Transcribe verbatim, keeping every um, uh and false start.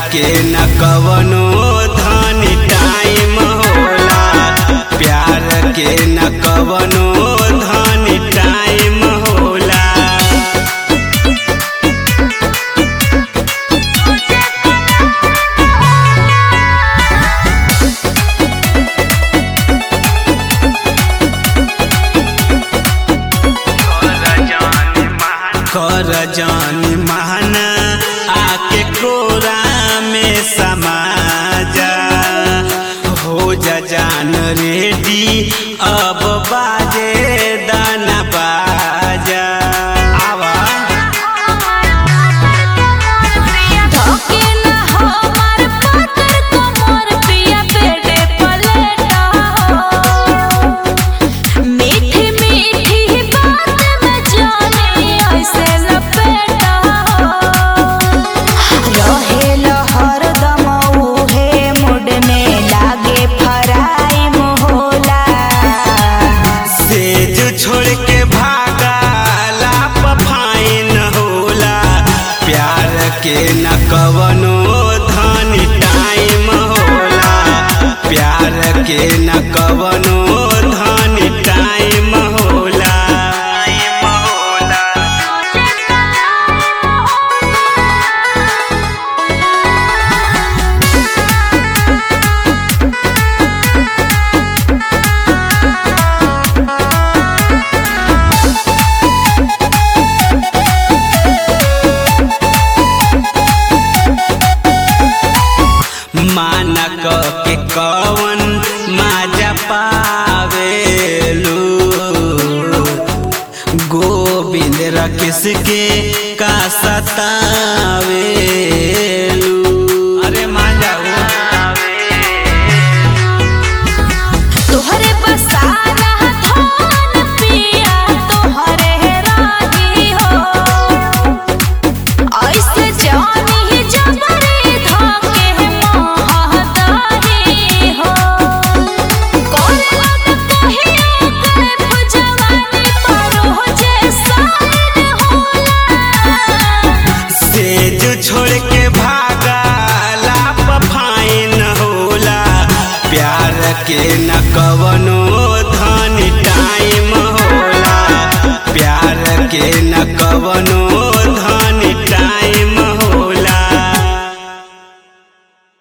के न कवनो धन टाइम होला, प्यार के न कवनो धन टाइम होला। कर जान महाना आके कोरा में समा जा, हो जा जान रेडी अब बाजे दाना बाजा। आवा छोड़ के भागा लाप फाइन होला, प्यार के न कवनो धन टाइम होला, प्यार के न कवनो धन टाइम होला। माना क के कवन माजा पावेलू, गोविंद रखिस के का सतावेलू। अरे माजा तोहरे बसाना धन पिया तोहरे रानी हो, ऐसे जानी जबरी धके महतारी हो। कौन बात कहियो करे पुजवानी परो जे साइन होला, सेज छोड़ के भागा लाप फाइन होला, प्यार के न कवनो धन टाइम होला, प्यार के न कवनो